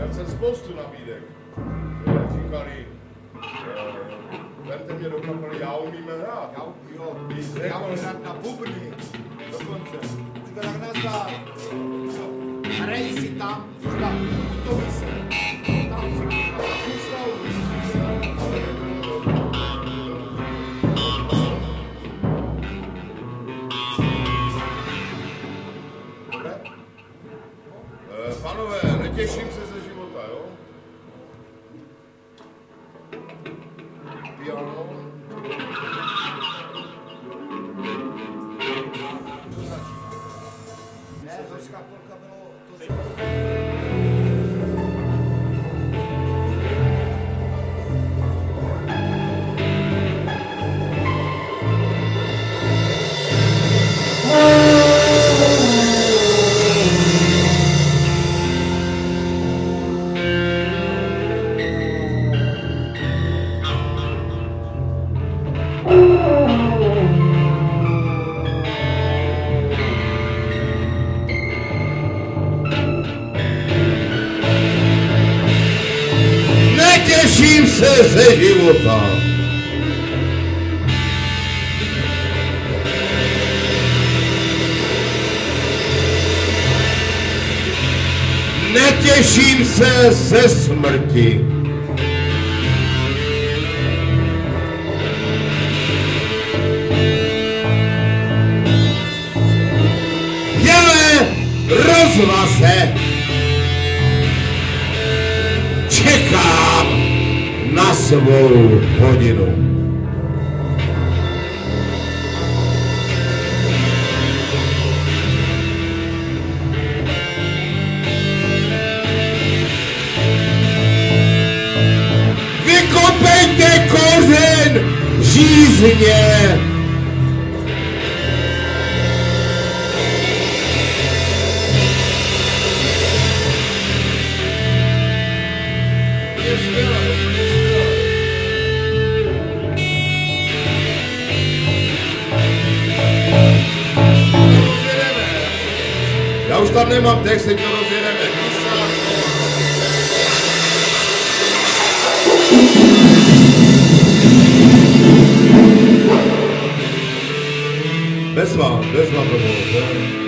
měl jsem spoustu nabídek. Říkali, vemte mě do kapely, já umím hrát. Já umím hrát na bubny, dokonce. Ty to tak nazdál. Hrají si tam, třeba u toho se. Tam si Panové, netěším se ze života, jo? Piano. Ne, horská polka bylo to Netěším se ze života. Netěším se ze smrti. Jele rozvaze. Čekám na svou hodinu. Vykopejte kořen žízně. Já už tam nemám text, teď to rozjedeme. Bezva to bylo.